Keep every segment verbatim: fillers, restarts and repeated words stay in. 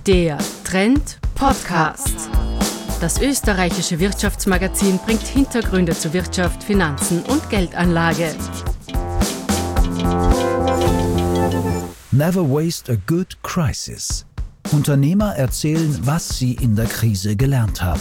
Der Trend Podcast. Das österreichische Wirtschaftsmagazin bringt Hintergründe zu Wirtschaft, Finanzen und Geldanlage. Never waste a good crisis. Unternehmer erzählen, was sie in der Krise gelernt haben.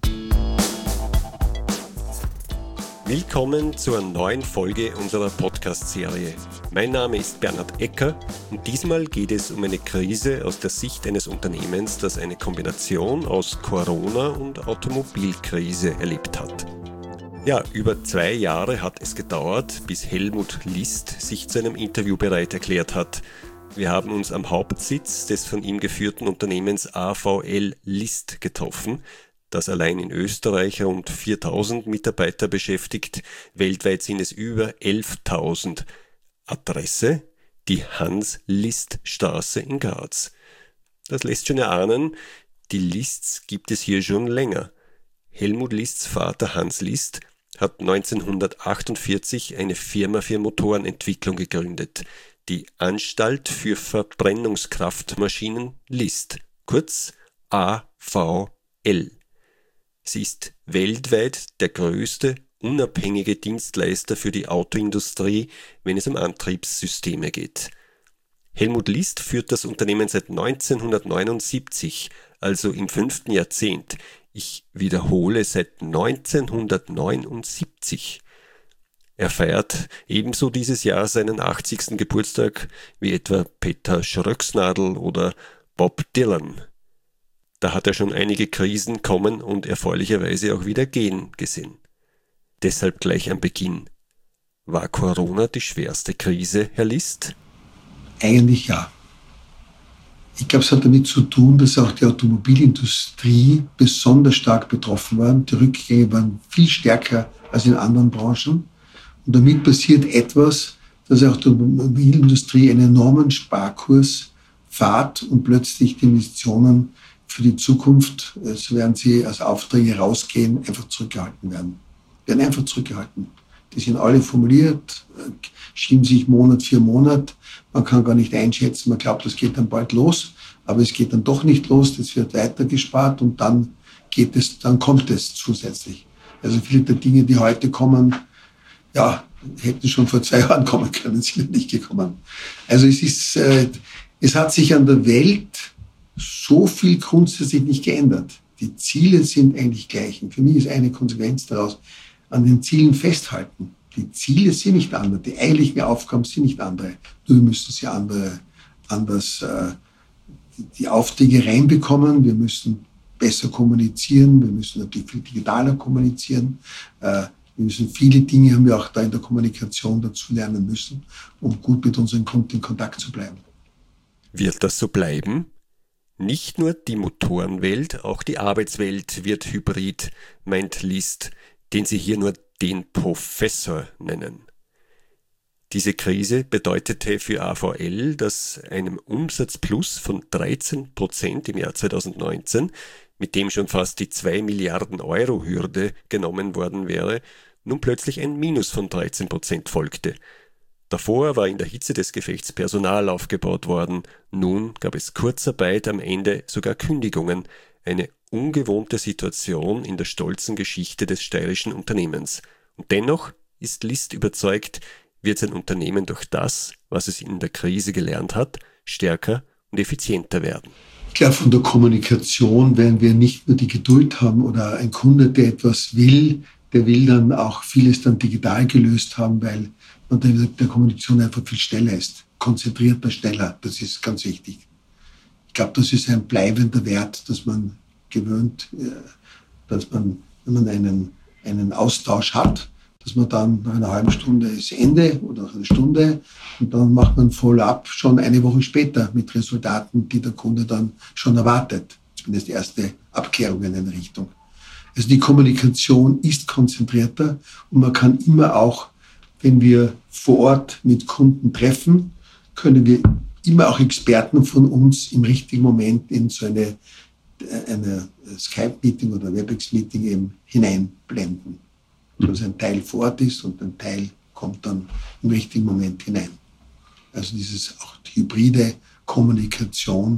Willkommen zur neuen Folge unserer Podcast-Serie. Mein Name ist Bernhard Ecker und diesmal geht es um eine Krise aus der Sicht eines Unternehmens, das eine Kombination aus Corona und Automobilkrise erlebt hat. Ja, über zwei Jahre hat es gedauert, bis Helmut List sich zu einem Interview bereit erklärt hat. Wir haben uns am Hauptsitz des von ihm geführten Unternehmens A V L List getroffen, das allein in Österreich rund viertausend Mitarbeiter beschäftigt. Weltweit sind es über elftausend. Adresse: die Hans-List-Straße in Graz. Das lässt schon erahnen, die Lists gibt es hier schon länger. Helmut Lists Vater Hans List hat neunzehnhundertachtundvierzig eine Firma für Motorenentwicklung gegründet, die Anstalt für Verbrennungskraftmaschinen List, kurz A V L. Sie ist weltweit der größte unabhängige Dienstleister für die Autoindustrie, wenn es um Antriebssysteme geht. Helmut List führt das Unternehmen seit neunzehnhundertneunundsiebzig, also im fünften Jahrzehnt. Ich wiederhole, seit neunzehnhundertneunundsiebzig. Er feiert ebenso dieses Jahr seinen achtzigsten Geburtstag wie etwa Peter Schröcksnadel oder Bob Dylan. Da hat er schon einige Krisen kommen und erfreulicherweise auch wieder gehen gesehen. Deshalb gleich am Beginn: War Corona die schwerste Krise, Herr List? Eigentlich ja. Ich glaube, es hat damit zu tun, dass auch die Automobilindustrie besonders stark betroffen war. Die Rückgänge waren viel stärker als in anderen Branchen. Und damit passiert etwas, dass auch die Automobilindustrie einen enormen Sparkurs fährt und plötzlich die Investitionen für die Zukunft, so werden sie als Aufträge rausgehen, einfach zurückgehalten werden. Werden einfach zurückgehalten. Die sind alle formuliert, schieben sich Monat für Monat. Man kann gar nicht einschätzen, man glaubt, das geht dann bald los, aber es geht dann doch nicht los, das wird weiter gespart und dann geht es, dann kommt es zusätzlich. Also viele der Dinge, die heute kommen, ja, hätten schon vor zwei Jahren kommen können, sind nicht gekommen. Also es ist, äh, es hat sich an der Welt so viel grundsätzlich nicht geändert. Die Ziele sind eigentlich gleich. Und für mich ist eine Konsequenz daraus: an den Zielen festhalten. Die Ziele sind nicht andere, die eigentlichen Aufgaben sind nicht andere. Nur wir müssen sie andere, anders äh, die Aufträge reinbekommen. Wir müssen besser kommunizieren. Wir müssen natürlich viel digitaler kommunizieren. Äh, wir müssen viele Dinge haben wir auch da in der Kommunikation dazu lernen müssen, um gut mit unseren Kunden in Kontakt zu bleiben. Wird das so bleiben? Nicht nur die Motorenwelt, auch die Arbeitswelt wird hybrid, meint List, den sie hier nur den Professor nennen. Diese Krise bedeutete für A V L, dass einem Umsatzplus von dreizehn Prozent im Jahr zweitausendneunzehn, mit dem schon fast die zwei Milliarden Euro Hürde genommen worden wäre, nun plötzlich ein Minus von dreizehn Prozent folgte. Davor war in der Hitze des Gefechts Personal aufgebaut worden, nun gab es Kurzarbeit, am Ende sogar Kündigungen, eine ungewohnte Situation in der stolzen Geschichte des steirischen Unternehmens. Und dennoch ist List überzeugt, wird sein Unternehmen durch das, was es in der Krise gelernt hat, stärker und effizienter werden. Ich glaube, von der Kommunikation werden wir nicht nur die Geduld haben oder ein Kunde, der etwas will, der will dann auch vieles dann digital gelöst haben, weil man in der Kommunikation einfach viel schneller ist. Konzentrierter, schneller, das ist ganz wichtig. Ich glaube, das ist ein bleibender Wert, dass man gewöhnt, dass man, wenn man einen, einen Austausch hat, dass man dann nach einer halben Stunde ist Ende oder nach einer Stunde und dann macht man Follow-up schon eine Woche später mit Resultaten, die der Kunde dann schon erwartet. Zumindest erste Abkehrungen in eine Richtung. Also die Kommunikation ist konzentrierter und man kann immer auch, wenn wir vor Ort mit Kunden treffen, können wir immer auch Experten von uns im richtigen Moment in so eine, eine Skype-Meeting oder WebEx-Meeting eben hineinblenden. Dass ein Teil vor Ort ist und ein Teil kommt dann im richtigen Moment hinein. Also dieses auch die hybride Kommunikation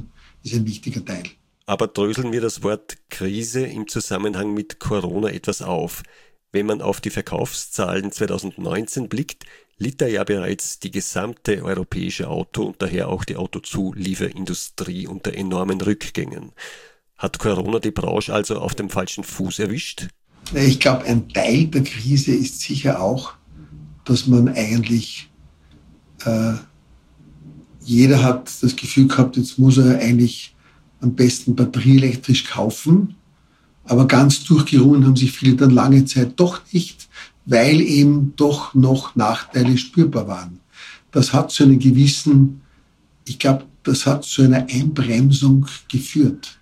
ist ein wichtiger Teil. Aber dröseln wir das Wort Krise im Zusammenhang mit Corona etwas auf. Wenn man auf die Verkaufszahlen zwanzig neunzehn blickt, litt da ja bereits die gesamte europäische Auto- und daher auch die Autozulieferindustrie unter enormen Rückgängen. Hat Corona die Branche also auf dem falschen Fuß erwischt? Ich glaube, ein Teil der Krise ist sicher auch, dass man eigentlich, äh, jeder hat das Gefühl gehabt, jetzt muss er eigentlich am besten batterieelektrisch kaufen. Aber ganz durchgerungen haben sich viele dann lange Zeit doch nicht, weil eben doch noch Nachteile spürbar waren. Das hat zu einem gewissen, ich glaube, das hat zu einer Einbremsung geführt.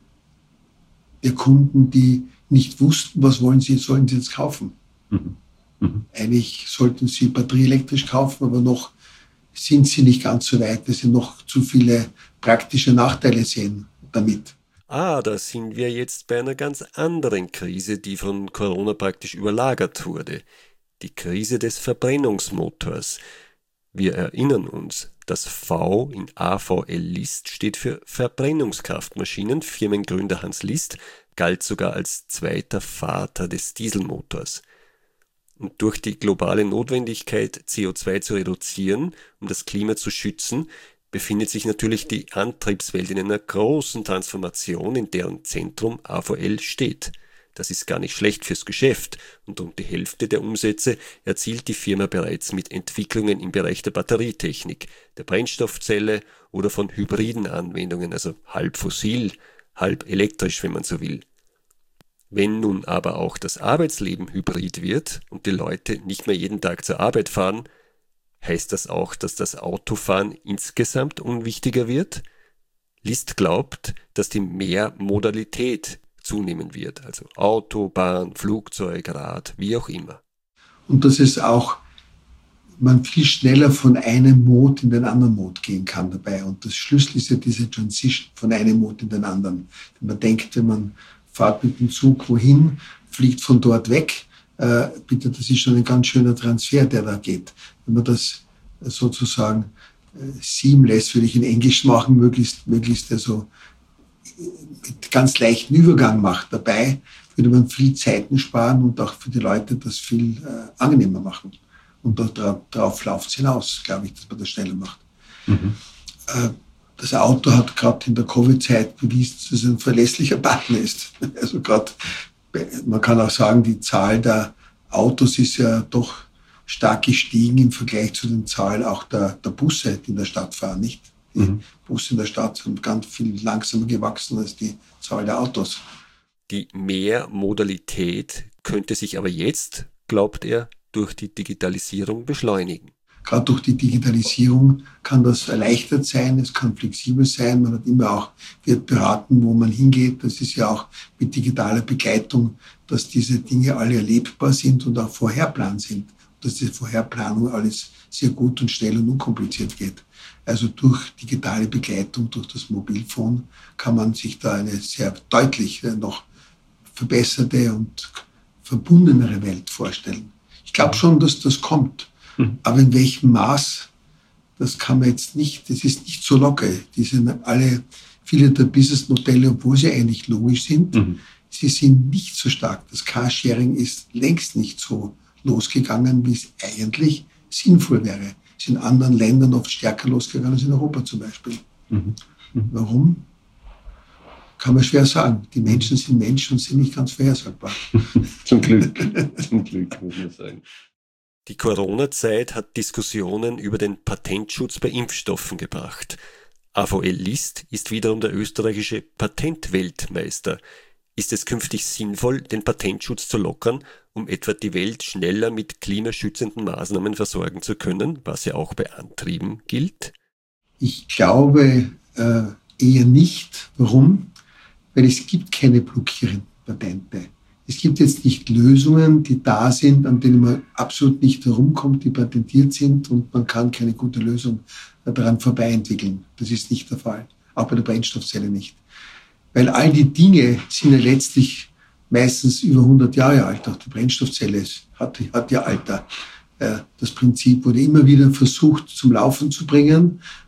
Der Kunden, die nicht wussten, was wollen sie, sollen sie jetzt kaufen. Mhm. Mhm. Eigentlich sollten sie batterieelektrisch kaufen, aber noch sind sie nicht ganz so weit, dass sie noch zu viele praktische Nachteile sehen damit. Ah, da sind wir jetzt bei einer ganz anderen Krise, die von Corona praktisch überlagert wurde. Die Krise des Verbrennungsmotors. Wir erinnern uns, das V in A V L List steht für Verbrennungskraftmaschinen. Firmengründer Hans List galt sogar als zweiter Vater des Dieselmotors. Und durch die globale Notwendigkeit, C O zwei zu reduzieren, um das Klima zu schützen, befindet sich natürlich die Antriebswelt in einer großen Transformation, in deren Zentrum A V L steht. Das ist gar nicht schlecht fürs Geschäft und rund die Hälfte der Umsätze erzielt die Firma bereits mit Entwicklungen im Bereich der Batterietechnik, der Brennstoffzelle oder von hybriden Anwendungen, also halb fossil, halb elektrisch, wenn man so will. Wenn nun aber auch das Arbeitsleben hybrid wird und die Leute nicht mehr jeden Tag zur Arbeit fahren, heißt das auch, dass das Autofahren insgesamt unwichtiger wird? List glaubt, dass die Mehrmodalität zunehmen wird, also Auto, Bahn, Flugzeug, Rad, wie auch immer. Und dass es auch man viel schneller von einem Mode in den anderen Mode gehen kann dabei. Und das Schlüssel ist ja diese Transition von einem Mode in den anderen. Wenn man denkt, wenn man fahrt mit dem Zug wohin, fliegt von dort weg, äh, bitte, das ist schon ein ganz schöner Transfer, der da geht. Wenn man das sozusagen äh, seamless, würde ich in Englisch machen, möglichst, möglichst also mit ganz leichten Übergang macht dabei, würde man viel Zeiten sparen und auch für die Leute das viel äh, angenehmer machen. Und darauf läuft es hinaus, glaube ich, dass man das schneller macht. Mhm. Äh, das Auto hat gerade in der Covid-Zeit bewiesen, dass es ein verlässlicher Partner ist. Also gerade, man kann auch sagen, die Zahl der Autos ist ja doch stark gestiegen im Vergleich zu den Zahlen auch der, der Busse, die in der Stadt fahren, nicht? Die mhm. Busse in der Stadt sind ganz viel langsamer gewachsen als die Zahl der Autos. Die Mehrmodalität könnte sich aber jetzt, glaubt er, durch die Digitalisierung beschleunigen. Gerade durch die Digitalisierung kann das erleichtert sein, es kann flexibel sein, man hat immer auch, wird beraten, wo man hingeht. Das ist ja auch mit digitaler Begleitung, dass diese Dinge alle erlebbar sind und auch vorherplan sind. Dass diese Vorherplanung alles sehr gut und schnell und unkompliziert geht. Also durch digitale Begleitung, durch das Mobilfon kann man sich da eine sehr deutlich noch verbesserte und verbundenere Welt vorstellen. Ich glaube schon, dass das kommt. Mhm. Aber in welchem Maß, das kann man jetzt nicht, das ist nicht so locker. Die sind alle, viele der Businessmodelle, obwohl sie eigentlich logisch sind, mhm. sie sind nicht so stark. Das Carsharing ist längst nicht so losgegangen, wie es eigentlich sinnvoll wäre. Es ist in anderen Ländern oft stärker losgegangen als in Europa zum Beispiel. Mhm. Mhm. Warum? Kann man schwer sagen. Die Menschen sind Menschen und sind nicht ganz vorhersagbar. Zum Glück. Zum Glück, muss man sagen. Die Corona-Zeit hat Diskussionen über den Patentschutz bei Impfstoffen gebracht. A V L List ist wiederum der österreichische Patentweltmeister. Ist es künftig sinnvoll, den Patentschutz zu lockern, um etwa die Welt schneller mit klimaschützenden Maßnahmen versorgen zu können, was ja auch bei Antrieben gilt? Ich glaube äh, eher nicht. Warum? Weil es gibt keine blockierenden Patente. Es gibt jetzt nicht Lösungen, die da sind, an denen man absolut nicht herumkommt, die patentiert sind und man kann keine gute Lösung daran vorbei entwickeln. Das ist nicht der Fall. Auch bei der Brennstoffzelle nicht. Weil all die Dinge sind ja letztlich meistens über hundert Jahre alt. Auch die Brennstoffzelle hat, hat ja Alter. Das Prinzip wurde immer wieder versucht zum Laufen zu bringen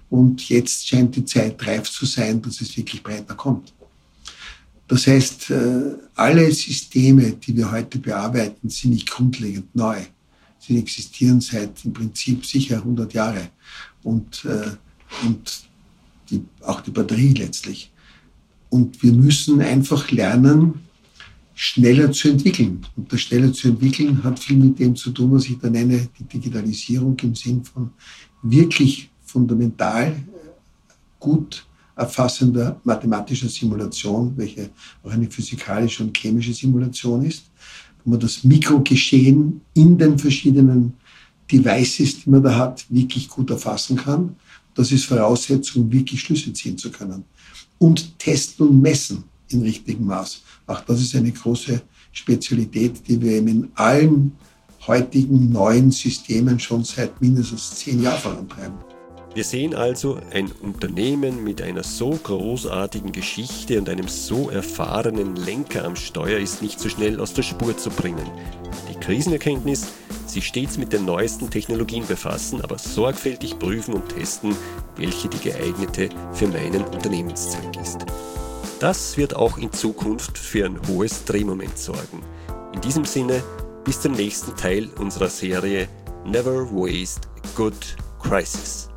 Und jetzt scheint die Zeit reif zu sein, dass es wirklich breiter kommt. Das heißt, alle Systeme, die wir heute bearbeiten, sind nicht grundlegend neu. Sie existieren seit im Prinzip sicher hundert Jahre. Und, und die, auch die Batterie letztlich. Und wir müssen einfach lernen, schneller zu entwickeln. Und das schneller zu entwickeln hat viel mit dem zu tun, was ich da nenne, die Digitalisierung im Sinn von wirklich fundamental gut erfassender mathematischer Simulation, welche auch eine physikalische und chemische Simulation ist, wo man das Mikrogeschehen in den verschiedenen Devices, die man da hat, wirklich gut erfassen kann. Das ist Voraussetzung, wirklich Schlüsse ziehen zu können. Und testen und messen in richtigem Maß. Auch das ist eine große Spezialität, die wir eben in allen heutigen neuen Systemen schon seit mindestens zehn Jahren vorantreiben. Wir sehen also, ein Unternehmen mit einer so großartigen Geschichte und einem so erfahrenen Lenker am Steuer ist nicht so schnell aus der Spur zu bringen. Die Krisenerkenntnis, sich stets mit den neuesten Technologien befassen, aber sorgfältig prüfen und testen, welche die geeignete für meinen Unternehmenszweck ist. Das wird auch in Zukunft für ein hohes Drehmoment sorgen. In diesem Sinne, bis zum nächsten Teil unserer Serie Never Waste a Good Crisis.